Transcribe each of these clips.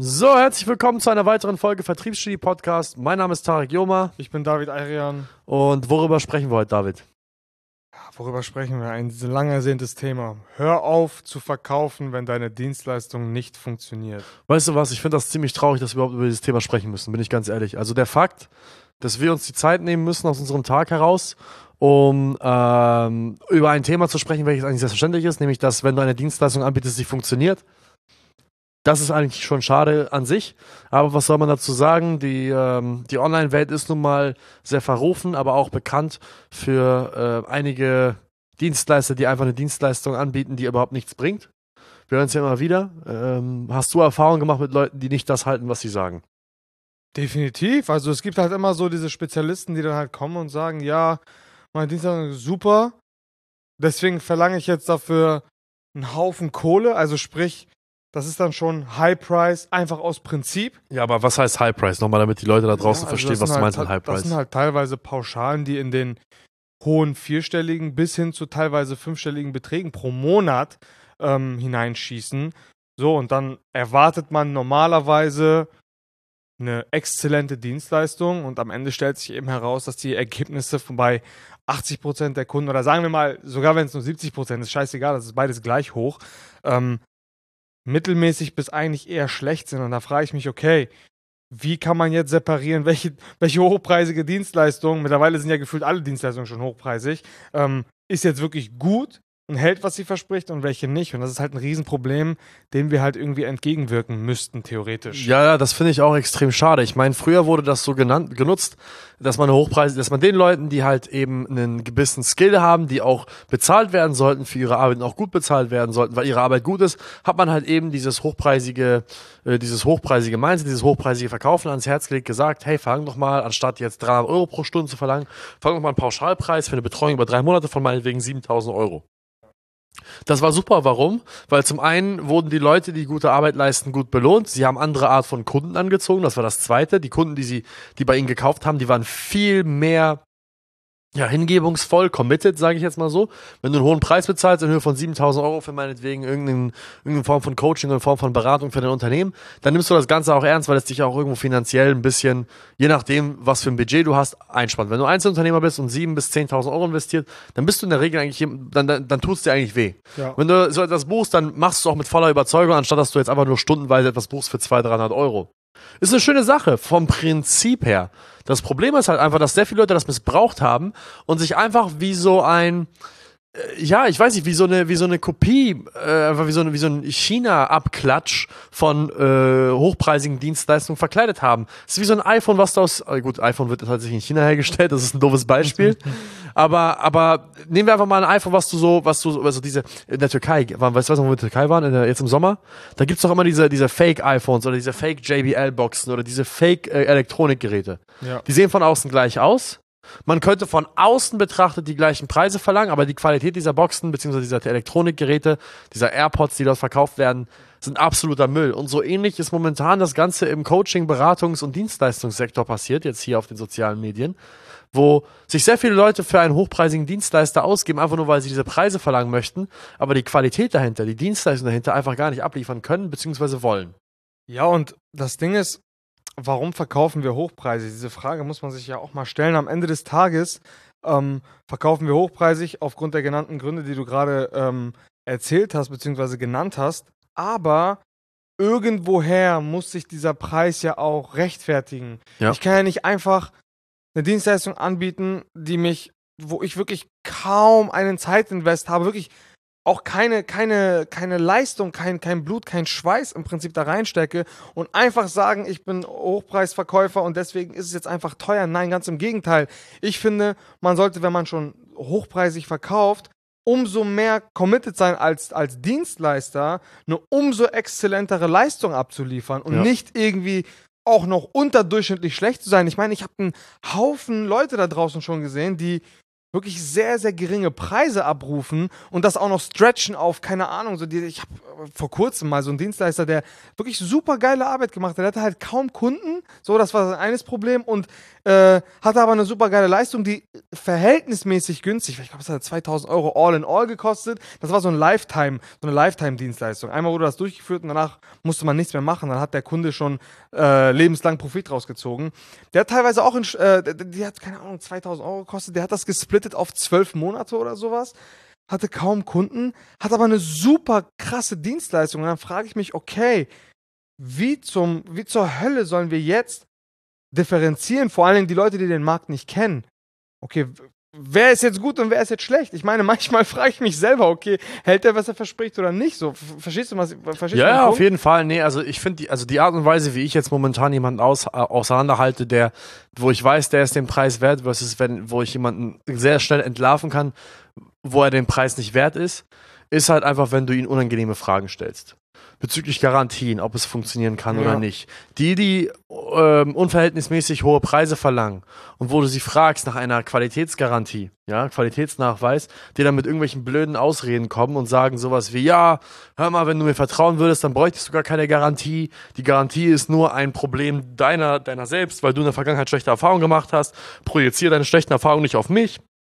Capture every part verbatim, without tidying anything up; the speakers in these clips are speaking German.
So, herzlich willkommen zu einer weiteren Folge Vertriebsstudie-Podcast. Mein Name ist Tarek Joma. Ich bin David Ayrian. Und worüber sprechen wir heute, David? Ja, worüber sprechen wir? Ein lang ersehntes Thema. Hör auf zu verkaufen, wenn deine Dienstleistung nicht funktioniert. Weißt du was, ich finde das ziemlich traurig, dass wir überhaupt über dieses Thema sprechen müssen, bin ich ganz ehrlich. Also der Fakt, dass wir uns die Zeit nehmen müssen aus unserem Tag heraus, um ähm, über ein Thema zu sprechen, welches eigentlich selbstverständlich ist, nämlich, dass, wenn du eine Dienstleistung anbietest, die funktioniert. Das ist eigentlich schon schade an sich, aber was soll man dazu sagen? Die, ähm, die Online-Welt ist nun mal sehr verrufen, aber auch bekannt für äh, einige Dienstleister, die einfach eine Dienstleistung anbieten, die überhaupt nichts bringt. Wir hören es ja immer wieder. Ähm, hast du Erfahrung gemacht mit Leuten, die nicht das halten, was sie sagen? Definitiv. Also es gibt halt immer so diese Spezialisten, die dann halt kommen und sagen, ja, meine Dienstleistung ist super, deswegen verlange ich jetzt dafür einen Haufen Kohle, also sprich, das ist dann schon High Price, einfach aus Prinzip. Ja, aber was heißt High Price? Nochmal, damit die Leute da draußen Ja, also verstehen, was du halt, meinst mit High Price. Das sind halt teilweise Pauschalen, die in den hohen vierstelligen bis hin zu teilweise fünfstelligen Beträgen pro Monat ähm, hineinschießen. So, und dann erwartet man normalerweise eine exzellente Dienstleistung und am Ende stellt sich eben heraus, dass die Ergebnisse von bei achtzig Prozent der Kunden, oder sagen wir mal, sogar wenn es nur siebzig Prozent ist, scheißegal, das ist beides gleich hoch, ähm, mittelmäßig bis eigentlich eher schlecht sind. Und da frage ich mich, okay, wie kann man jetzt separieren, welche, welche hochpreisige Dienstleistung, mittlerweile sind ja gefühlt alle Dienstleistungen schon hochpreisig, ähm, ist jetzt wirklich gut und hält, was sie verspricht, und welche nicht. Und das ist halt ein Riesenproblem, dem wir halt irgendwie entgegenwirken müssten, theoretisch. Ja, ja, das finde ich auch extrem schade. Ich meine, früher wurde das so genannt, genutzt, dass man eine Hochpreise, dass man den Leuten, die halt eben einen gewissen Skill haben, die auch bezahlt werden sollten für ihre Arbeit und auch gut bezahlt werden sollten, weil ihre Arbeit gut ist, hat man halt eben dieses hochpreisige, äh, dieses hochpreisige Mindset, dieses hochpreisige Verkaufen ans Herz gelegt, gesagt, hey, fang doch mal, anstatt jetzt dreihundert Euro pro Stunde zu verlangen, fang doch mal einen Pauschalpreis für eine Betreuung über drei Monate von meinetwegen siebentausend Euro. Das war super. Warum? Weil zum einen wurden die Leute, die gute Arbeit leisten, gut belohnt. Sie haben andere Art von Kunden angezogen. Das war das Zweite. Die Kunden, die sie, die bei ihnen gekauft haben, die waren viel mehr ja, hingebungsvoll, committed, sage ich jetzt mal so. Wenn du einen hohen Preis bezahlst in Höhe von siebentausend Euro für meinetwegen irgendeine, irgendeine Form von Coaching oder Form von Beratung für dein Unternehmen, dann nimmst du das Ganze auch ernst, weil es dich auch irgendwo finanziell ein bisschen, je nachdem, was für ein Budget du hast, einspannt. Wenn du Einzelunternehmer bist und siebentausend bis zehntausend Euro investiert, dann bist du in der Regel eigentlich, dann, dann, dann tut es dir eigentlich weh. Ja. Wenn du so etwas buchst, dann machst du es auch mit voller Überzeugung, anstatt dass du jetzt einfach nur stundenweise etwas buchst für zweihundert, dreihundert Euro. Ist eine schöne Sache, vom Prinzip her. Das Problem ist halt einfach, dass sehr viele Leute das missbraucht haben und sich einfach wie so ein, äh, ja, ich weiß nicht, wie so eine, wie so eine Kopie, äh, einfach wie so, eine, wie so ein China-Abklatsch von äh, hochpreisigen Dienstleistungen verkleidet haben. Es ist wie so ein iPhone, was da aus, äh, gut, iPhone wird tatsächlich in China hergestellt, das ist ein doofes Beispiel. aber, aber nehmen wir einfach mal ein iPhone, was du so, was du, also diese, in der Türkei, waren, weißt du, was wir in der Türkei waren, in der, jetzt im Sommer? Da gibt's doch immer diese, diese Fake-iPhones oder diese Fake-J B L-Boxen oder diese Fake-Elektronikgeräte. Ja. Die sehen von außen gleich aus. Man könnte von außen betrachtet die gleichen Preise verlangen, aber die Qualität dieser Boxen bzw. dieser Elektronikgeräte, dieser AirPods, die dort verkauft werden, sind absoluter Müll. Und so ähnlich ist momentan das Ganze im Coaching-, Beratungs- und Dienstleistungssektor passiert, jetzt hier auf den sozialen Medien, wo sich sehr viele Leute für einen hochpreisigen Dienstleister ausgeben, einfach nur, weil sie diese Preise verlangen möchten, aber die Qualität dahinter, die Dienstleistung dahinter einfach gar nicht abliefern können bzw. wollen. Ja, und das Ding ist, warum verkaufen wir hochpreisig? Diese Frage muss man sich ja auch mal stellen. Am Ende des Tages ähm, verkaufen wir hochpreisig aufgrund der genannten Gründe, die du gerade ähm, erzählt hast bzw. genannt hast. Aber irgendwoher muss sich dieser Preis ja auch rechtfertigen. Ja. Ich kann ja nicht einfach eine Dienstleistung anbieten, die mich, wo ich wirklich kaum einen Zeitinvest habe, wirklich auch keine, keine, keine Leistung, kein, kein Blut, kein Schweiß im Prinzip da reinstecke und einfach sagen, ich bin Hochpreisverkäufer und deswegen ist es jetzt einfach teuer. Nein, ganz im Gegenteil. Ich finde, man sollte, wenn man schon hochpreisig verkauft, umso mehr committed sein als, als Dienstleister, eine umso exzellentere Leistung abzuliefern und Ja. nicht irgendwie auch noch unterdurchschnittlich schlecht zu sein. Ich meine, ich habe einen Haufen Leute da draußen schon gesehen, die wirklich sehr, sehr geringe Preise abrufen und das auch noch stretchen auf, keine Ahnung, so die, ich habe vor kurzem mal so einen Dienstleister, der wirklich super geile Arbeit gemacht hat. Der hatte halt kaum Kunden, so, das war sein eines Problem und äh, hatte aber eine super geile Leistung, die verhältnismäßig günstig war. Ich glaube, es hat zweitausend Euro all in all gekostet. Das war so ein Lifetime, so eine Lifetime-Dienstleistung. Einmal wurde das durchgeführt und danach musste man nichts mehr machen. Dann hat der Kunde schon äh, lebenslang Profit rausgezogen. Der hat teilweise auch, in, äh, die, die hat, keine Ahnung, zweitausend Euro gekostet. Der hat das gesplittet auf zwölf Monate oder sowas. Hatte kaum Kunden, hat aber eine super krasse Dienstleistung. Und dann frage ich mich, okay, wie, zum, wie zur Hölle sollen wir jetzt differenzieren? Vor allen Dingen die Leute, die den Markt nicht kennen. Okay, wer ist jetzt gut und wer ist jetzt schlecht? Ich meine, manchmal frage ich mich selber, okay, hält der, was er verspricht oder nicht? So, verstehst du, was verstehst Ja, du ja, den auf jeden Fall. Nee, also ich finde, die, also die Art und Weise, wie ich jetzt momentan jemanden aus, äh, auseinanderhalte, der, wo ich weiß, der ist den Preis wert, versus wenn, wo ich jemanden sehr schnell entlarven kann, wo er den Preis nicht wert ist, ist halt einfach, wenn du ihn unangenehme Fragen stellst. Bezüglich Garantien, ob es funktionieren kann Ja. oder nicht. Die, die ähm, unverhältnismäßig hohe Preise verlangen und wo du sie fragst nach einer Qualitätsgarantie, ja, Qualitätsnachweis, die dann mit irgendwelchen blöden Ausreden kommen und sagen sowas wie, ja, hör mal, wenn du mir vertrauen würdest, dann bräuchtest du gar keine Garantie. Die Garantie ist nur ein Problem deiner, deiner selbst, weil du in der Vergangenheit schlechte Erfahrungen gemacht hast. Projiziere deine schlechten Erfahrungen nicht auf mich.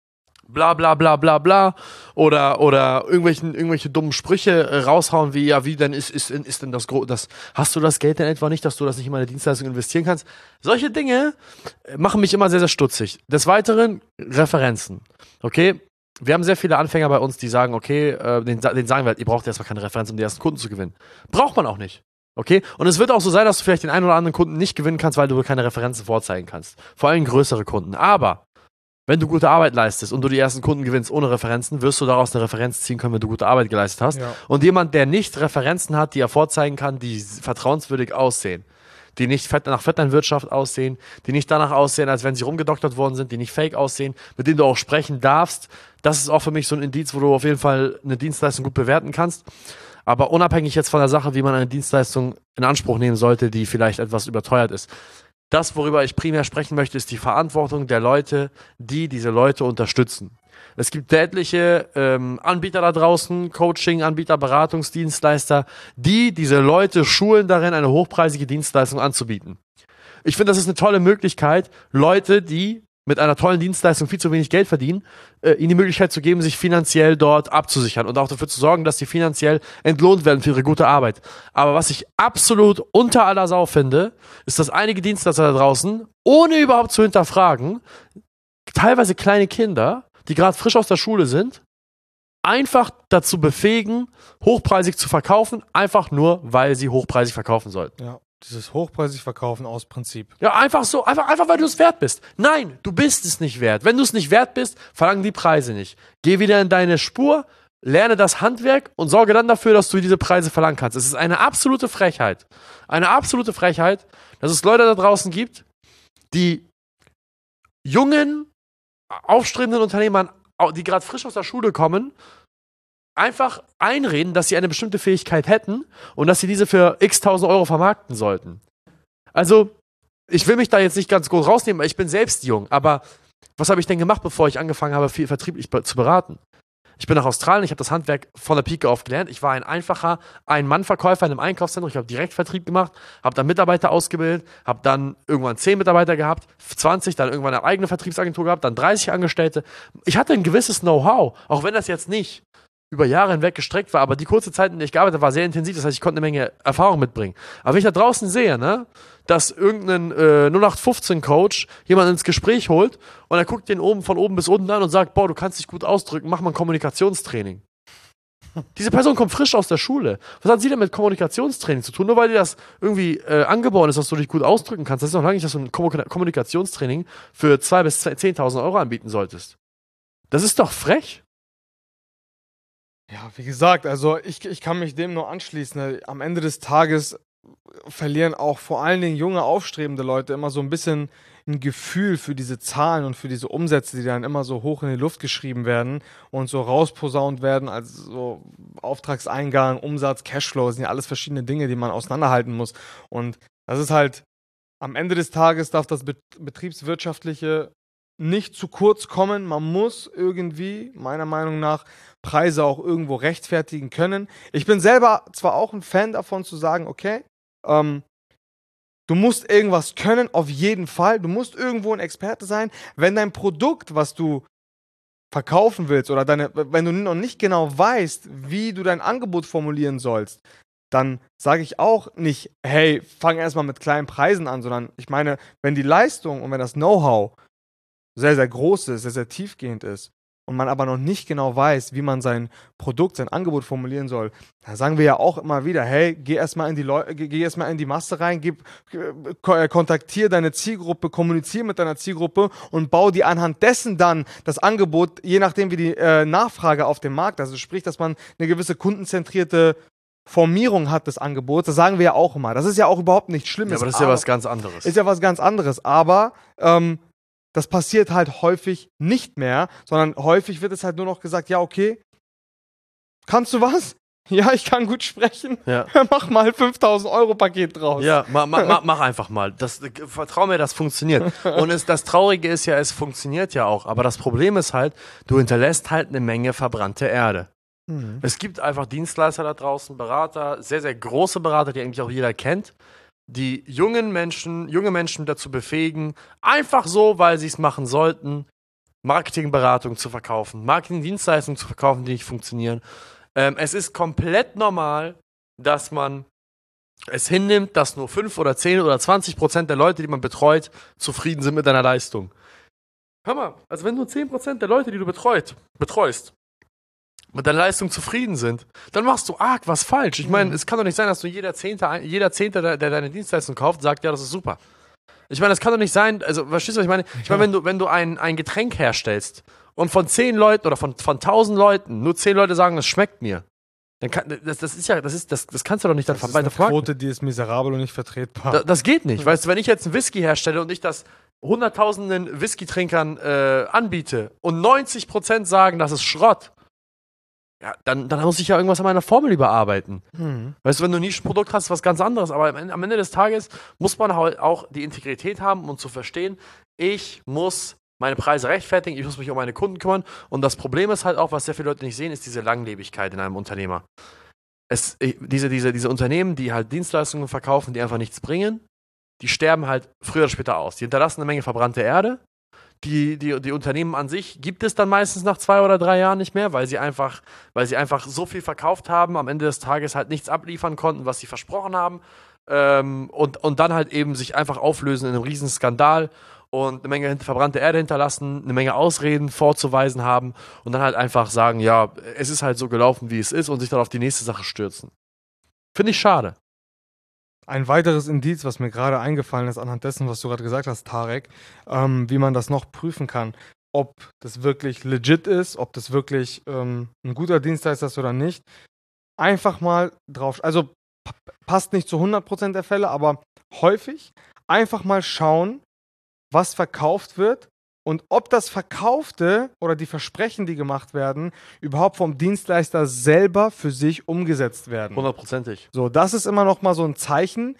Bla bla bla bla bla oder oder irgendwelchen irgendwelche dummen Sprüche äh, raushauen wie ja wie denn ist ist ist denn das, das hast du das Geld denn etwa nicht, dass du das nicht in meine Dienstleistung investieren kannst? Solche Dinge äh, machen mich immer sehr sehr stutzig. Des Weiteren Referenzen. Okay, wir haben sehr viele Anfänger bei uns, die sagen okay, äh, den, den sagen wir halt, ihr braucht erstmal keine Referenz, um die ersten Kunden zu gewinnen. Braucht man auch nicht. Okay? Und es wird auch so sein, dass du vielleicht den einen oder anderen Kunden nicht gewinnen kannst, weil du keine Referenzen vorzeigen kannst. Vor allem größere Kunden. Aber wenn du gute Arbeit leistest und du die ersten Kunden gewinnst ohne Referenzen, wirst du daraus eine Referenz ziehen können, wenn du gute Arbeit geleistet hast. Ja. Und jemand, der nicht Referenzen hat, die er vorzeigen kann, die vertrauenswürdig aussehen, die nicht fett nach Vetternwirtschaft aussehen, die nicht danach aussehen, als wenn sie rumgedoktert worden sind, die nicht fake aussehen, mit denen du auch sprechen darfst, das ist auch für mich so ein Indiz, wo du auf jeden Fall eine Dienstleistung gut bewerten kannst. Aber unabhängig jetzt von der Sache, wie man eine Dienstleistung in Anspruch nehmen sollte, die vielleicht etwas überteuert ist. Das, worüber ich primär sprechen möchte, ist die Verantwortung der Leute, die diese Leute unterstützen. Es gibt etliche ähm, Anbieter da draußen, Coaching-Anbieter, Beratungsdienstleister, die diese Leute schulen darin, eine hochpreisige Dienstleistung anzubieten. Ich finde, das ist eine tolle Möglichkeit, Leute, die mit einer tollen Dienstleistung viel zu wenig Geld verdienen, äh, ihnen die Möglichkeit zu geben, sich finanziell dort abzusichern und auch dafür zu sorgen, dass sie finanziell entlohnt werden für ihre gute Arbeit. Aber was ich absolut unter aller Sau finde, ist, dass einige Dienstleister da draußen, ohne überhaupt zu hinterfragen, teilweise kleine Kinder, die gerade frisch aus der Schule sind, einfach dazu befähigen, hochpreisig zu verkaufen, einfach nur, weil sie hochpreisig verkaufen sollten. Ja. Dieses hochpreisig verkaufen aus Prinzip. Ja, einfach so, einfach, einfach weil du es wert bist. Nein, du bist es nicht wert. Wenn du es nicht wert bist, verlangen die Preise nicht. Geh wieder in deine Spur, lerne das Handwerk und sorge dann dafür, dass du diese Preise verlangen kannst. Es ist eine absolute Frechheit. Eine absolute Frechheit, dass es Leute da draußen gibt, die jungen, aufstrebenden Unternehmern, die gerade frisch aus der Schule kommen, einfach einreden, dass sie eine bestimmte Fähigkeit hätten und dass sie diese für x tausend Euro vermarkten sollten. Also, ich will mich da jetzt nicht ganz groß rausnehmen, weil ich bin selbst jung, aber was habe ich denn gemacht, bevor ich angefangen habe, viel vertrieblich zu beraten? Ich bin nach Australien, ich habe das Handwerk von der Pike auf gelernt. Ich war ein einfacher Ein-Mann-Verkäufer in einem Einkaufszentrum. Ich habe Direktvertrieb gemacht, habe dann Mitarbeiter ausgebildet, habe dann irgendwann zehn Mitarbeiter gehabt, zwanzig, dann irgendwann eine eigene Vertriebsagentur gehabt, dann dreißig Angestellte. Ich hatte ein gewisses Know-how, auch wenn das jetzt nicht über Jahre hinweg gestreckt war, aber die kurze Zeit, in der ich gearbeitet habe, war sehr intensiv, das heißt, ich konnte eine Menge Erfahrung mitbringen. Aber wenn ich da draußen sehe, ne, dass irgendein äh, null acht fünfzehn Coach jemanden ins Gespräch holt und er guckt den oben von oben bis unten an und sagt, boah, du kannst dich gut ausdrücken, mach mal ein Kommunikationstraining. Diese Person kommt frisch aus der Schule. Was hat sie denn mit Kommunikationstraining zu tun? Nur weil dir das irgendwie äh, angeboren ist, dass du dich gut ausdrücken kannst, das ist noch lange nicht, dass du ein Kommunikationstraining für zweitausend bis zehntausend Euro anbieten solltest. Das ist doch frech. Ja, wie gesagt, also ich, ich kann mich dem nur anschließen. Ne? Am Ende des Tages verlieren auch vor allen Dingen junge, aufstrebende Leute immer so ein bisschen ein Gefühl für diese Zahlen und für diese Umsätze, die dann immer so hoch in die Luft geschrieben werden und so rausposaunt werden, als so Auftragseingang, Umsatz, Cashflow, das sind ja alles verschiedene Dinge, die man auseinanderhalten muss. Und das ist halt, am Ende des Tages darf das betriebswirtschaftliche nicht zu kurz kommen. Man muss irgendwie, meiner Meinung nach, Preise auch irgendwo rechtfertigen können. Ich bin selber zwar auch ein Fan davon zu sagen, okay, ähm, du musst irgendwas können, auf jeden Fall. Du musst irgendwo ein Experte sein. Wenn dein Produkt, was du verkaufen willst oder deine, wenn du noch nicht genau weißt, wie du dein Angebot formulieren sollst, dann sage ich auch nicht, hey, fang erstmal mit kleinen Preisen an, sondern ich meine, wenn die Leistung und wenn das Know-how sehr, sehr groß ist, sehr, sehr tiefgehend ist und man aber noch nicht genau weiß, wie man sein Produkt, sein Angebot formulieren soll, da sagen wir ja auch immer wieder, hey, geh erstmal in die Leu- geh erstmal in die Masse rein, gib, äh, kontaktier deine Zielgruppe, kommunizier mit deiner Zielgruppe und bau dir anhand dessen dann das Angebot, je nachdem wie die äh, Nachfrage auf dem Markt, also sprich, dass man eine gewisse kundenzentrierte Formierung hat des Angebots, das sagen wir ja auch immer. Das ist ja auch überhaupt nichts Schlimmes. Ja, aber das ist ja was ganz anderes. Ist ja was ganz anderes, aber ähm, das passiert halt häufig nicht mehr, sondern häufig wird es halt nur noch gesagt, ja, okay, kannst du was? Ja, ich kann gut sprechen. Ja. Mach mal fünftausend Euro Paket draus. Ja, ma, ma, ma, mach einfach mal. Das, vertrau mir, das funktioniert. Und es, das Traurige ist ja, es funktioniert ja auch. Aber das Problem ist halt, du hinterlässt halt eine Menge verbrannte Erde. Mhm. Es gibt einfach Dienstleister da draußen, Berater, sehr, sehr große Berater, die eigentlich auch jeder kennt, die jungen Menschen, junge Menschen dazu befähigen, einfach so, weil sie es machen sollten, Marketingberatung zu verkaufen, Marketingdienstleistungen zu verkaufen, die nicht funktionieren. Ähm, es ist komplett normal, dass man es hinnimmt, dass nur fünf oder zehn oder zwanzig Prozent der Leute, die man betreut, zufrieden sind mit deiner Leistung. Hör mal, also wenn nur zehn Prozent der Leute, die du betreut, betreust, mit deiner Leistung zufrieden sind, dann machst du arg was falsch. Ich meine, mhm. es kann doch nicht sein, dass du jeder Zehnte, jeder Zehnte, der, der deine Dienstleistung kauft, sagt, ja, das ist super. Ich meine, das kann doch nicht sein, also, verstehst du, was ich meine? Ich meine, wenn du, wenn du ein, ein Getränk herstellst und von zehn Leuten oder von, von tausend Leuten nur zehn Leute sagen, das schmeckt mir, dann kann, das, das ist ja, das ist, das, das kannst du doch nicht dann weiter vermarkten. Das ist eine Quote, die ist miserabel und nicht vertretbar. Da, das geht nicht, mhm. weißt du, wenn ich jetzt einen Whisky herstelle und ich das hunderttausenden Whisky-Trinkern äh, anbiete und neunzig Prozent sagen, das ist Schrott, ja, dann, dann muss ich ja irgendwas an meiner Formel überarbeiten. Mhm. Weißt du, wenn du ein Nischenprodukt hast, ist was ganz anderes. Aber am Ende, am Ende des Tages muss man halt auch die Integrität haben, um zu verstehen, ich muss meine Preise rechtfertigen, ich muss mich um meine Kunden kümmern. Und das Problem ist halt auch, was sehr viele Leute nicht sehen, ist diese Langlebigkeit in einem Unternehmer. Es, diese, diese, diese Unternehmen, die halt Dienstleistungen verkaufen, die einfach nichts bringen, die sterben halt früher oder später aus. Die hinterlassen eine Menge verbrannte Erde. Die, die, die Unternehmen an sich gibt es dann meistens nach zwei oder drei Jahren nicht mehr, weil sie einfach, weil sie einfach so viel verkauft haben, am Ende des Tages halt nichts abliefern konnten, was sie versprochen haben, ähm, und, und dann halt eben sich einfach auflösen in einem riesen Skandal und eine Menge verbrannte Erde hinterlassen, eine Menge Ausreden vorzuweisen haben und dann halt einfach sagen, ja, es ist halt so gelaufen, wie es ist und sich dann auf die nächste Sache stürzen. Finde ich schade. Ein weiteres Indiz, was mir gerade eingefallen ist, anhand dessen, was du gerade gesagt hast, Tarek, ähm, wie man das noch prüfen kann, ob das wirklich legit ist, ob das wirklich ähm, ein guter Dienstleister ist oder nicht. Einfach mal drauf, also p- passt nicht zu hundert Prozent der Fälle, aber häufig einfach mal schauen, was verkauft wird und ob das Verkaufte oder die Versprechen, die gemacht werden, überhaupt vom Dienstleister selber für sich umgesetzt werden. Hundertprozentig. So, das ist immer noch mal so ein Zeichen.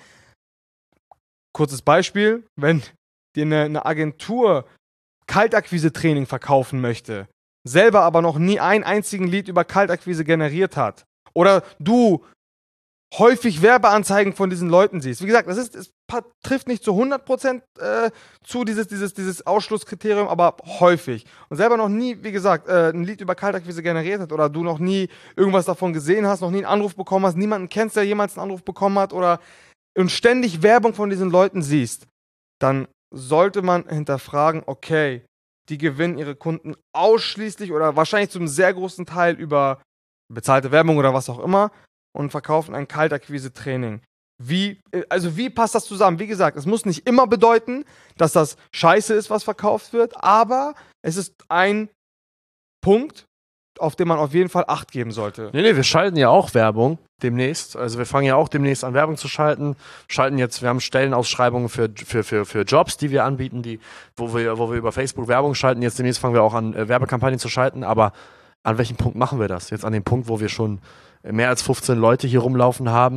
Kurzes Beispiel, wenn dir eine, eine Agentur Kaltakquise-Training verkaufen möchte, selber aber noch nie einen einzigen Lead über Kaltakquise generiert hat oder du häufig Werbeanzeigen von diesen Leuten siehst. Wie gesagt, das ist, es trifft nicht zu hundert Prozent äh, zu, dieses, dieses, dieses Ausschlusskriterium, aber häufig. Und selber noch nie, wie gesagt, äh, ein Lied über Kaltakquise generiert hat oder du noch nie irgendwas davon gesehen hast, noch nie einen Anruf bekommen hast, niemanden kennst, der jemals einen Anruf bekommen hat oder und ständig Werbung von diesen Leuten siehst, dann sollte man hinterfragen, okay, die gewinnen ihre Kunden ausschließlich oder wahrscheinlich zum sehr großen Teil über bezahlte Werbung oder was auch immer und verkaufen ein Kaltakquise-Training. Wie, also wie passt das zusammen? Wie gesagt, es muss nicht immer bedeuten, dass das scheiße ist, was verkauft wird, aber es ist ein Punkt, auf den man auf jeden Fall Acht geben sollte. Nee, nee, wir schalten ja auch Werbung demnächst. Also wir fangen ja auch demnächst an, Werbung zu schalten. Schalten jetzt, wir haben Stellenausschreibungen für, für, für, für Jobs, die wir anbieten, die, wo wir, wo wir über Facebook Werbung schalten. Jetzt demnächst fangen wir auch an, äh, Werbekampagnen zu schalten, aber an welchem Punkt machen wir das? Jetzt an dem Punkt, wo wir schon mehr als fünfzehn Leute hier rumlaufen haben,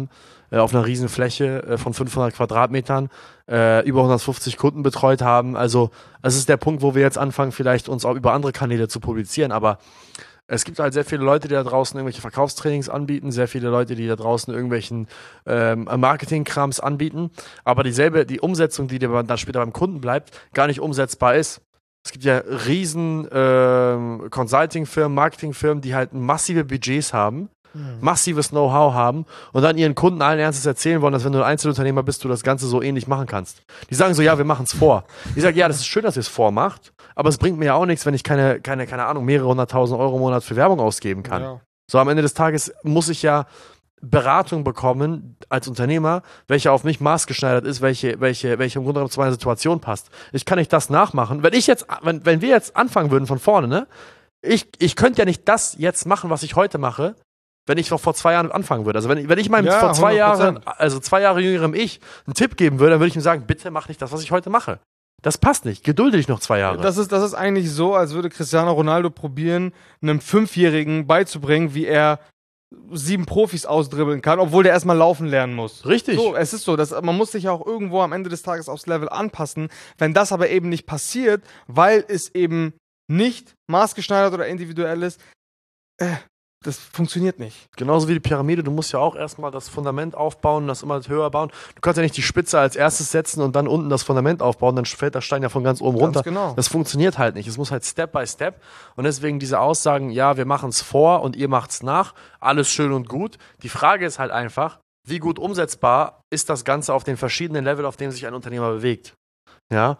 äh, auf einer riesen Fläche äh, von fünfhundert Quadratmetern äh, über hundertfünfzig Kunden betreut haben. Also es ist der Punkt, wo wir jetzt anfangen, vielleicht uns auch über andere Kanäle zu publizieren, aber es gibt halt sehr viele Leute, die da draußen irgendwelche Verkaufstrainings anbieten, sehr viele Leute, die da draußen irgendwelchen ähm, Marketingkrams anbieten, aber dieselbe, die Umsetzung, die dir dann später beim Kunden bleibt, gar nicht umsetzbar ist. Es gibt ja riesen ähm, Consulting-Firmen, Marketingfirmen, die halt massive Budgets haben, mhm. massives Know-how haben und dann ihren Kunden allen Ernstes erzählen wollen, dass wenn du ein Einzelunternehmer bist, du das Ganze so ähnlich machen kannst. Die sagen so, ja, wir machen es vor. Ich sage, ja, das ist schön, dass ihr es vormacht, aber es bringt mir ja auch nichts, wenn ich keine, keine, keine Ahnung, mehrere hunderttausend Euro im Monat für Werbung ausgeben kann. Ja. So, am Ende des Tages muss ich ja Beratung bekommen als Unternehmer, welche auf mich maßgeschneidert ist, welche, welche, welche im Grunde genommen zu meiner Situation passt. Ich kann nicht das nachmachen. Wenn ich jetzt, wenn, wenn wir jetzt anfangen würden von vorne, ne, ich, ich könnte ja nicht das jetzt machen, was ich heute mache, wenn ich noch vor zwei Jahren anfangen würde. Also wenn, wenn ich meinem ja, vor zwei hundert Prozent. Jahren, also zwei Jahre jüngerem Ich einen Tipp geben würde, dann würde ich ihm sagen, bitte mach nicht das, was ich heute mache. Das passt nicht. Gedulde dich noch zwei Jahre. Das ist, das ist eigentlich so, als würde Cristiano Ronaldo probieren, einem Fünfjährigen beizubringen, wie er sieben Profis ausdribbeln kann, obwohl der erstmal laufen lernen muss. Richtig. So, es ist so, dass, man muss sich ja auch irgendwo am Ende des Tages aufs Level anpassen. Wenn das aber eben nicht passiert, weil es eben nicht maßgeschneidert oder individuell ist, äh, das funktioniert nicht. Genauso wie die Pyramide, du musst ja auch erstmal das Fundament aufbauen, das immer höher bauen. Du kannst ja nicht die Spitze als erstes setzen und dann unten das Fundament aufbauen, dann fällt der Stein ja von ganz oben ganz runter. Genau. Das funktioniert halt nicht. Es muss halt Step by Step. Und deswegen diese Aussagen, ja, wir machen es vor und ihr macht es nach, alles schön und gut. Die Frage ist halt einfach, wie gut umsetzbar ist das Ganze auf den verschiedenen Leveln, auf denen sich ein Unternehmer bewegt. Ja,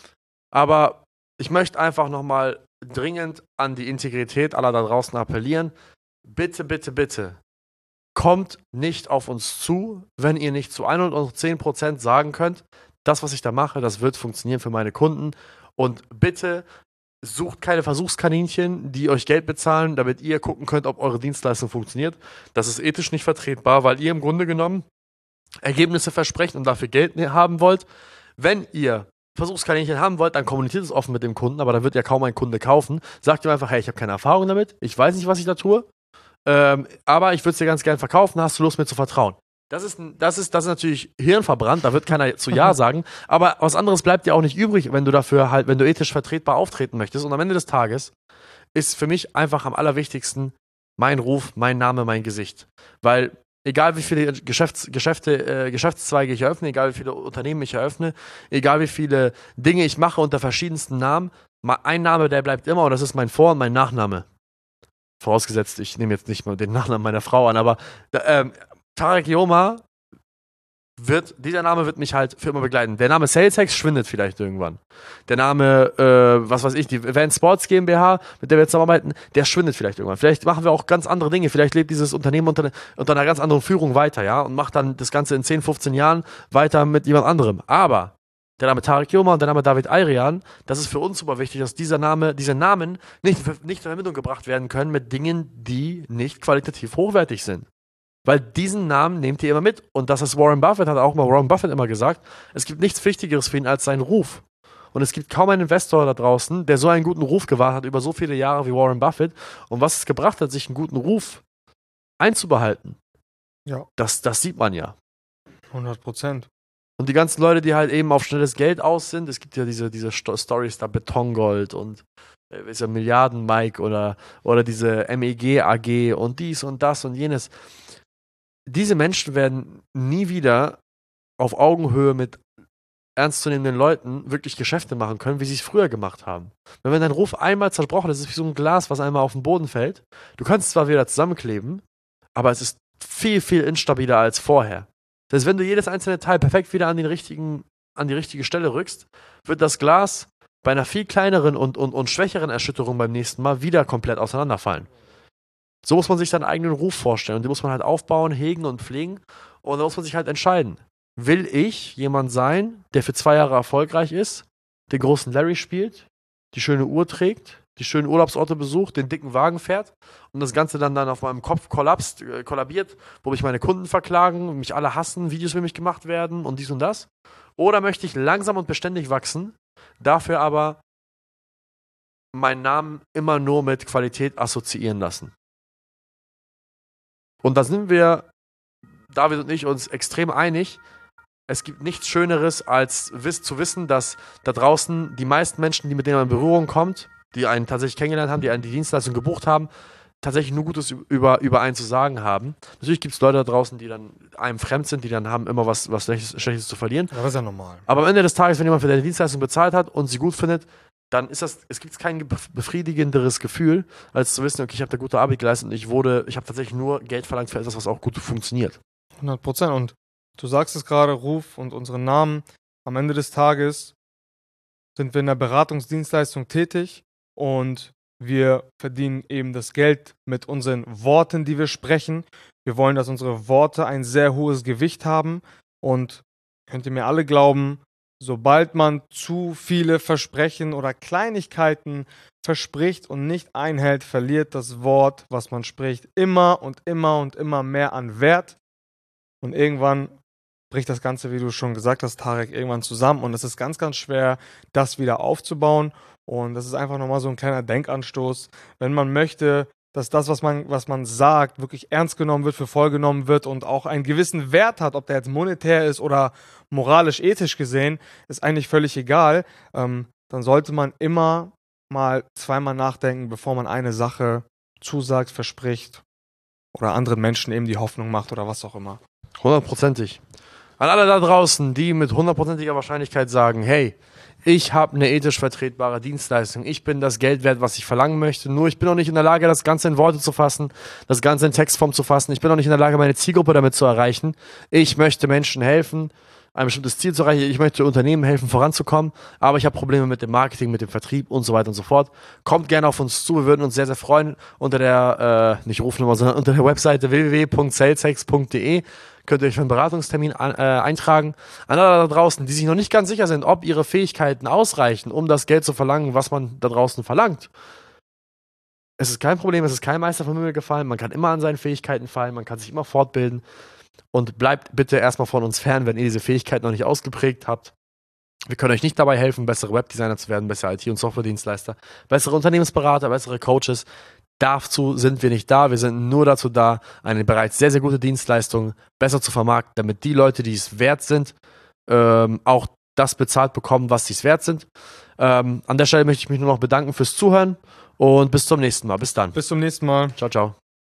aber ich möchte einfach nochmal dringend an die Integrität aller da draußen appellieren. Bitte, bitte, bitte, kommt nicht auf uns zu, wenn ihr nicht zu hundertzehn Prozent sagen könnt, das, was ich da mache, das wird funktionieren für meine Kunden. Und bitte sucht keine Versuchskaninchen, die euch Geld bezahlen, damit ihr gucken könnt, ob eure Dienstleistung funktioniert. Das ist ethisch nicht vertretbar, weil ihr im Grunde genommen Ergebnisse versprecht und dafür Geld haben wollt. Wenn ihr Versuchskaninchen haben wollt, dann kommuniziert es offen mit dem Kunden, aber da wird ja kaum ein Kunde kaufen. Sagt ihm einfach, hey, ich habe keine Erfahrung damit, ich weiß nicht, was ich da tue. Ähm, aber ich würde es dir ganz gern verkaufen, hast du Lust, mir zu vertrauen? Das ist, das ist, das ist natürlich hirnverbrannt, da wird keiner zu Ja sagen, aber was anderes bleibt dir auch nicht übrig, wenn du dafür halt, wenn du ethisch vertretbar auftreten möchtest. Und am Ende des Tages ist für mich einfach am allerwichtigsten mein Ruf, mein Name, mein Gesicht. Weil egal wie viele Geschäfts-, Geschäfte, äh, Geschäftszweige ich eröffne, egal wie viele Unternehmen ich eröffne, egal wie viele Dinge ich mache unter verschiedensten Namen, ein Name, der bleibt immer und das ist mein Vor- und mein Nachname. Vorausgesetzt, ich nehme jetzt nicht mal den Nachnamen meiner Frau an, aber ähm, Tarek Yoma wird, dieser Name wird mich halt für immer begleiten. Der Name SalesHacks schwindet vielleicht irgendwann. Der Name, äh, was weiß ich, die Event Sports GmbH, mit der wir zusammenarbeiten, der schwindet vielleicht irgendwann. Vielleicht machen wir auch ganz andere Dinge. Vielleicht lebt dieses Unternehmen unter, unter einer ganz anderen Führung weiter, ja, und macht dann das Ganze in zehn, fünfzehn Jahren weiter mit jemand anderem. Aber der Name Tarek Yoma und der Name David Ayrian, das ist für uns super wichtig, dass dieser Name, diese Namen nicht, nicht in Verbindung gebracht werden können mit Dingen, die nicht qualitativ hochwertig sind. Weil diesen Namen nehmt ihr immer mit. Und das ist Warren Buffett, hat auch mal Warren Buffett immer gesagt, es gibt nichts Wichtigeres für ihn als seinen Ruf. Und es gibt kaum einen Investor da draußen, der so einen guten Ruf gewahrt hat über so viele Jahre wie Warren Buffett. Und was es gebracht hat, sich einen guten Ruf einzubehalten, ja. das, das sieht man ja. hundert Prozent. Und die ganzen Leute, die halt eben auf schnelles Geld aus sind, es gibt ja diese, diese Sto- Stories da, Betongold und äh, ist ja Milliarden-Mike oder, oder diese M E G A G und dies und das und jenes. Diese Menschen werden nie wieder auf Augenhöhe mit ernstzunehmenden Leuten wirklich Geschäfte machen können, wie sie es früher gemacht haben. Wenn man dein Ruf einmal zerbrochen ist, ist es wie so ein Glas, was einmal auf den Boden fällt. Du kannst es zwar wieder zusammenkleben, aber es ist viel, viel instabiler als vorher. Das heißt, wenn du jedes einzelne Teil perfekt wieder an, den richtigen, an die richtige Stelle rückst, wird das Glas bei einer viel kleineren und, und, und schwächeren Erschütterung beim nächsten Mal wieder komplett auseinanderfallen. So muss man sich seinen eigenen Ruf vorstellen und den muss man halt aufbauen, hegen und pflegen und da muss man sich halt entscheiden. Will ich jemand sein, der für zwei Jahre erfolgreich ist, den großen Larry spielt, die schöne Uhr trägt, die schönen Urlaubsorte besucht, den dicken Wagen fährt und das Ganze dann, dann auf meinem Kopf kollapst, äh, kollabiert, wo mich meine Kunden verklagen, mich alle hassen, Videos für mich gemacht werden und dies und das? Oder möchte ich langsam und beständig wachsen, dafür aber meinen Namen immer nur mit Qualität assoziieren lassen? Und da sind wir David und ich uns extrem einig. Es gibt nichts Schöneres, als wiss, zu wissen, dass da draußen die meisten Menschen, die mit denen man in Berührung kommt, die einen tatsächlich kennengelernt haben, die einen die Dienstleistung gebucht haben, tatsächlich nur Gutes über, über einen zu sagen haben. Natürlich gibt es Leute da draußen, die dann einem fremd sind, die dann haben immer was, was Schlechtes, Schlechtes zu verlieren. Ja, das ist ja normal. Aber am Ende des Tages, wenn jemand für deine Dienstleistung bezahlt hat und sie gut findet, dann ist das, es gibt kein befriedigenderes Gefühl, als zu wissen, okay, ich habe da gute Arbeit geleistet und ich wurde, ich habe tatsächlich nur Geld verlangt für etwas, was auch gut funktioniert. hundert Prozent. Und du sagst es gerade, Ruf und unseren Namen. Am Ende des Tages sind wir in der Beratungsdienstleistung tätig und wir verdienen eben das Geld mit unseren Worten, die wir sprechen. Wir wollen, dass unsere Worte ein sehr hohes Gewicht haben und könnt ihr mir alle glauben, sobald man zu viele Versprechen oder Kleinigkeiten verspricht und nicht einhält, verliert das Wort, was man spricht, immer und immer und immer mehr an Wert. Und irgendwann bricht das Ganze, wie du schon gesagt hast, Tarek, irgendwann zusammen. Und es ist ganz, ganz schwer, das wieder aufzubauen. Und das ist einfach nochmal so ein kleiner Denkanstoß. Wenn man möchte, dass das, was man, was man sagt, wirklich ernst genommen wird, für voll genommen wird und auch einen gewissen Wert hat, ob der jetzt monetär ist oder moralisch, ethisch gesehen, ist eigentlich völlig egal. Ähm, dann sollte man immer mal zweimal nachdenken, bevor man eine Sache zusagt, verspricht oder anderen Menschen eben die Hoffnung macht oder was auch immer. Hundertprozentig. An alle da draußen, die mit hundertprozentiger Wahrscheinlichkeit sagen, hey, ich habe eine ethisch vertretbare Dienstleistung, ich bin das Geld wert, was ich verlangen möchte, nur ich bin noch nicht in der Lage, das Ganze in Worte zu fassen, das Ganze in Textform zu fassen, ich bin noch nicht in der Lage, meine Zielgruppe damit zu erreichen. Ich möchte Menschen helfen, ein bestimmtes Ziel zu erreichen, ich möchte Unternehmen helfen, voranzukommen, aber ich habe Probleme mit dem Marketing, mit dem Vertrieb und so weiter und so fort. Kommt gerne auf uns zu, wir würden uns sehr, sehr freuen. Unter der, äh, nicht Rufnummer, sondern unter der Webseite w w w punkt saleshex punkt d e könnt ihr euch für einen Beratungstermin an, äh, eintragen. An alle da draußen, die sich noch nicht ganz sicher sind, ob ihre Fähigkeiten ausreichen, um das Geld zu verlangen, was man da draußen verlangt. Es ist kein Problem, es ist kein Meister vom Himmel gefallen, man kann immer an seinen Fähigkeiten fallen, man kann sich immer fortbilden. Und bleibt bitte erstmal von uns fern, wenn ihr diese Fähigkeit noch nicht ausgeprägt habt. Wir können euch nicht dabei helfen, bessere Webdesigner zu werden, bessere I T- und Softwaredienstleister, bessere Unternehmensberater, bessere Coaches. Dazu sind wir nicht da. Wir sind nur dazu da, eine bereits sehr, sehr gute Dienstleistung besser zu vermarkten, damit die Leute, die es wert sind, ähm, auch das bezahlt bekommen, was sie es wert sind. Ähm, an der Stelle möchte ich mich nur noch bedanken fürs Zuhören und bis zum nächsten Mal. Bis dann. Bis zum nächsten Mal. Ciao, ciao.